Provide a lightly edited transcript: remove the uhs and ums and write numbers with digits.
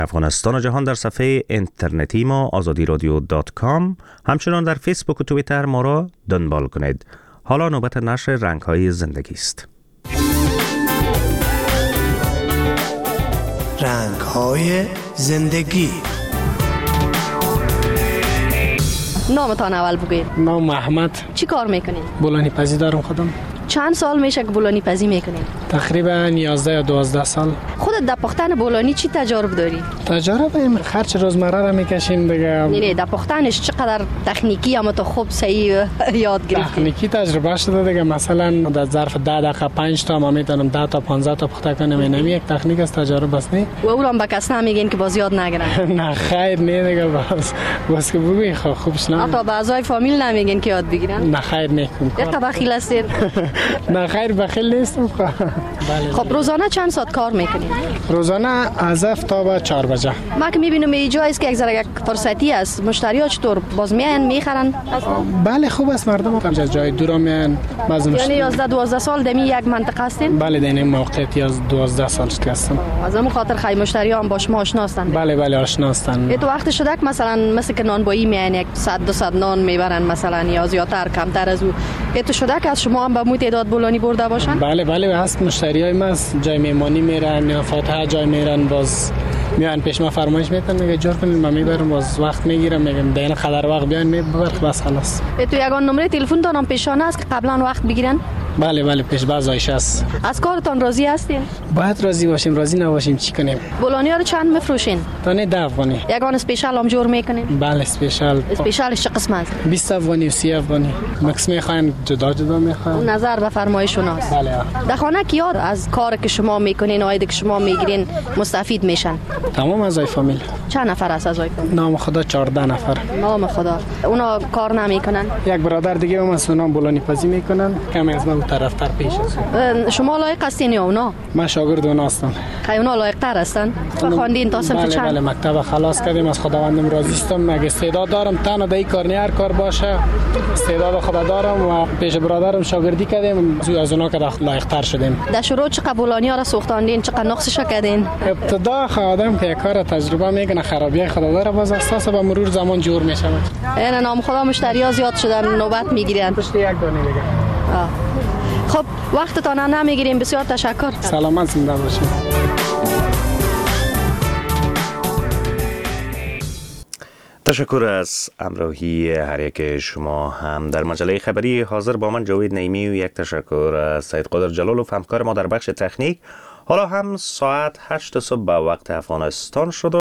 افغانستان و جهان در صفحه اینترنتی ما azadiradio.com، همچنان در فیسبوک و توییتر ما را دنبال کنید. حالا نوبت نشر رنگ‌های زندگی است. رنگ‌های زندگی. نامتان اول بگوید. نام احمد. چی کار میکنید؟ بولانی پزی دارم خودم. چند سال میشه که بولانی پزی میکنید؟ تقریبا 11 یا 12 سال. خودت در پختن بولانی چی تجارب داری؟ تجارب این خرچ روزمره را میکشیم دیگه. نه در پختنش چقدر تکنیکی اما تو خوب صحیح یاد گرفتی؟ تکنیکی تجربه شده دیگه. مثلا در ظرف 10 دقیقه 5 تا ما میتونم 10 تا 15 تا پخته کنم. اینم یک تکنیک از تجربه است. نه و اونم به کس نمیگین که باز یاد نگیرن؟ نه خیر نه دیگه. باز که بگوی خوبش نه. حتی به اعضای فامیل نمیگین که یاد بگیرن؟ نه خیر نکنم. یک بخیل هستید؟ نه خیر بخیل نیستم. خب روزانه چند ساعت کار میکنید؟ روزانه از 7 تا به 4 بجه. ما که میبینم اینجا است که یک ذره یک فرصتی است. مشتری‌ها چطور باز میان میخرن؟ بله خوب است. مردم از جای دور میان. یعنی 11 12 سال دمی یک منطقه هستین؟ بله در این موقعیتی از 12 سال هستم. از همون خاطر خیلی مشتری‌ها هم با شما آشنا هستند. بله آشنا هستند. تو وقت شده که مثلا که نانبایی میان یک 100 200 نان میبرن مثلا یا زیادتر کمتر از او. تو شده که از شما هم به مو تعداد بولانی برده باشن؟ بله هست. مشتریای ما جای میمانی میرن یا فاتحه جای میرن باز میان پیش ما فرمایش میتن میگه جور کنین ما میبرم باز وقت میگیرم میگم دین قدر وقت بیان میبر بس خلاص. تو یگان نمره تلفن دارم پیشانه است که قبلا وقت بگیرن؟ بله پیش باز آیشه است. از کارتان راضی هستین؟ باید راضی باشیم. راضی نباشیم چی کنیم؟ بولانی ها رو چند میفروشین؟ تانه 10 افغانی. یگان اسپیشال هم جور میکنین؟ بله اسپیشالش چه قسم است؟ 20 افغانی و 30 افغانی. مکس میخواین جدا میخواین. نظر به فرمایش شوناست. بله. در خانه کیا از کار که شما میکنین آید که شما میگیرین مستفید میشن؟ تمام اعضای فامیل. چند نفر است اعضای فامیل؟ نام خدا 14 نفر. نام خدا. اونا کار نمیکنن؟ یک برادر دیگه هم از اونا بولانی پزی میکنن. کم از من طرفتر پیش است. شما لایق هستین یا اونا؟ من شاگرد اونا هستم. خیلی اونا لایق تر هستن؟ خواندین تا صنف چند؟ بله مکتب خلاص کردیم. از خداوندم راضی هستم. اگه استعداد دارم تنها در این کار نه هر کار باشه استعداد خدا دارم و پیش برادرم شاگردی کردیم از اونا که لایق تر شدیم. در شروع چقدر بولانی ها را سوختاندین؟ چقدر نقصش کردین؟ ابتدا آدم که یک کار تجربه میکنه خرابی خدا داره باز اساس به مرور زمان جور میشه. این نام خدا مشتری ها زیاد شدن نوبت میگیرن. پشت یک دانه دیگه. خب وقتتان نمیگیریم. بسیار تشکر. سلامت زنده باشید. تشکر از همراهی هر یک شما. هم در مجله خبری حاضر با من جاوید نعیمی و یک تشکر از سید قادر جلالوف همکار ما در بخش تکنیک. حالا هم ساعت 8 صبح به وقت افغانستان شد.